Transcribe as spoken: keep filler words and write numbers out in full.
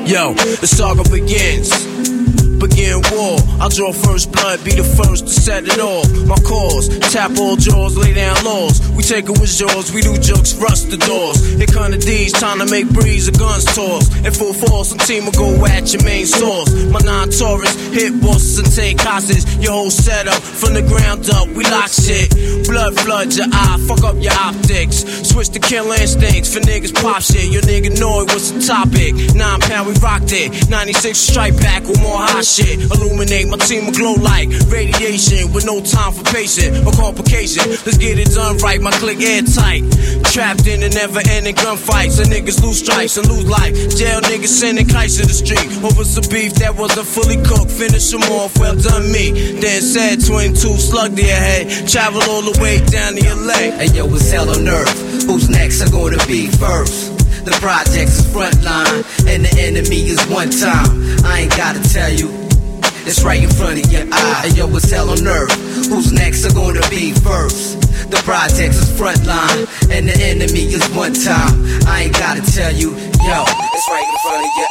Yo, the saga begins. Begin war, I'll draw first blood, be the first to set it off. My cause, tap all jaws, lay down laws. We take it with yours, we do jokes, rust the doors. Here come the D's, time to make breeze, a guns toss. In full force, some team will go at your main source. My non-Taurus, hit bosses and take hostages. Your whole setup, from the ground up, we lock shit. Blood flood your eye, fuck up your optics. Switch to kill instincts, for niggas pop shit. Your nigga know it, what's the topic? Nine pound, we rocked it. ninety-six strike back with more hot shit. Illuminate, my team will glow like radiation with no time for patient or complication. Let's get it done right, my click airtight. Trapped in the never-ending gunfights, and niggas lose stripes and lose life. Jail niggas sending kites to the street over some beef that wasn't fully cooked. Finish them off, well done me. Then said twenty-two slug to your head. Travel all the way down to L A. Hey yo, it's hell on earth. Who's next are gonna be first? The projects is frontline, and the enemy is one time. I ain't gotta tell you, it's right in front of your eye. Hey yo, it's hell on earth. Who's next are gonna be first? The projects is frontline, and the enemy is one time. I ain't gotta tell you, yo, it's right in front of your